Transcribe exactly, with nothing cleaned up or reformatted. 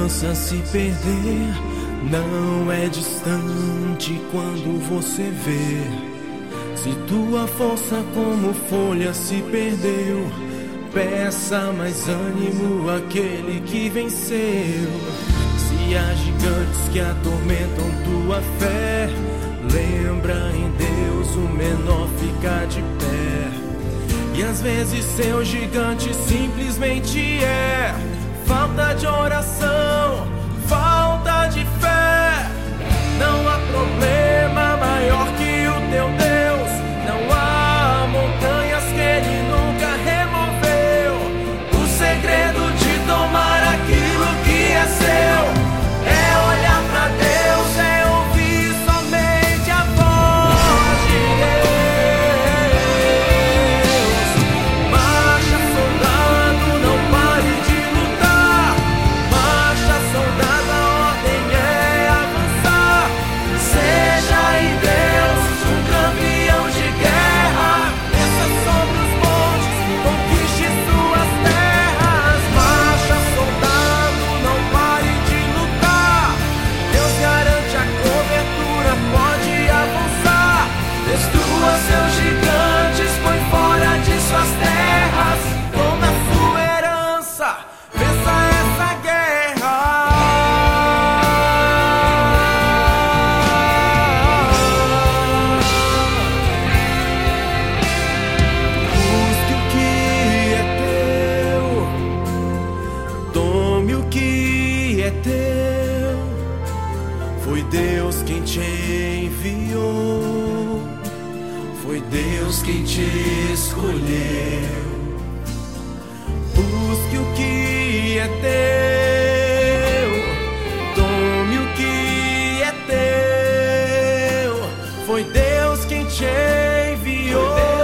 esperança se perder não é distante quando você vê. Se tua força como folha se perdeu, peça mais ânimo àquele que venceu. Se há gigantes que atormentam tua fé, lembra em Deus, o menor fica de pé. E às vezes seu gigante simplesmente é falta de oração, falta de fé. Não há problema maior que o teu Deus, não há montanhas que Ele nunca removeu. O segredo de tomar aquilo que é seu é olhar pra Deus, é ouvir somente a voz de Deus. Marcha, soldado, não pare de lutar. Marcha, soldado, a ordem é avançar. Seja em Deus um campeão de guerra. Desça sobre os montes, conquiste suas terras. Marcha, soldado, não pare de lutar. Deus garante a cobertura, pode avançar. Destrua seus gigantes, põe fora de suas terras. Toma sua herança, vença essa guerra. Busque o que é teu, tome o que é teu. Foi Deus quem te enviou, foi Deus quem te escolheu. Busque o que é teu, tome o que é teu. Foi Deus quem te enviou.